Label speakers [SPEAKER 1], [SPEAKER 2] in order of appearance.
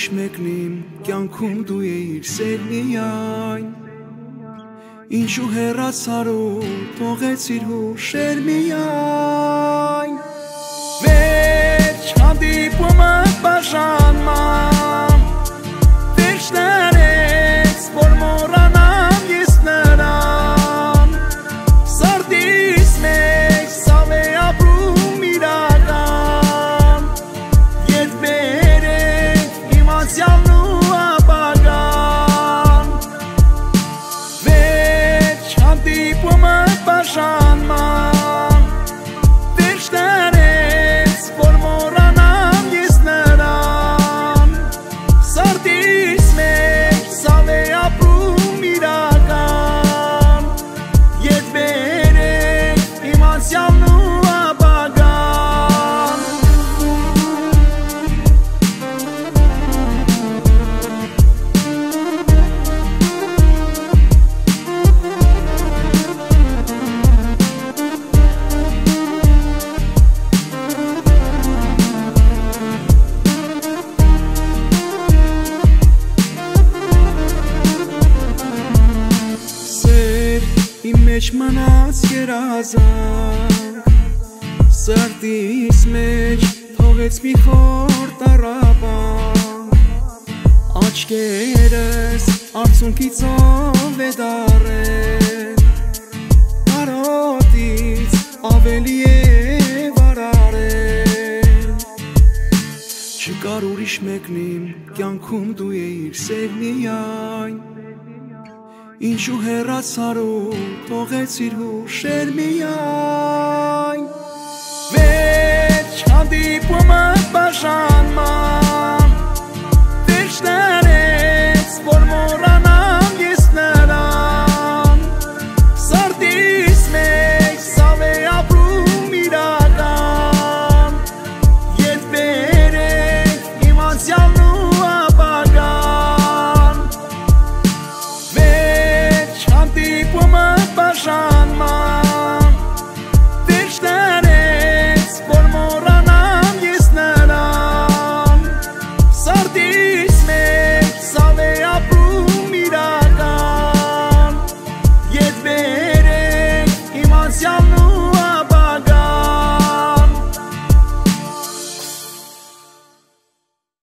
[SPEAKER 1] ուրիշ մեկն իմ կյանքում դու էիր սեր միայն Ինչու հեռացար ու թողեցիր հուշեր միայն Վերջ հանդիպումը բաժանման Վերջն արեց որ մոռանամ ես նրան Սրտիս մեջ սավ է ապրում իրական Ետ բերեց իմ անցյալն ու ապագան Վերջ հանդիպումը բաժանման Վերջն արեց որ մոռանամ ես նրան Սրտիս մեջ սավ է ապրում իրական Ետ բերեց իմ անցյալն ու ապագան Իմ մեջ մնաց երազանք Սրտիս մեջ թողեց մի խոր տառապանք Աչքերս արցունքիցով է դարել Կարոտից ավելի է վարարել Չկար ուրիշ մեկն իմ կյանքում դու էիր սեր միայն Ինչու հեռացար ու թողեցիր հուշեր միայն Վերջ հանդիպումը բաժանման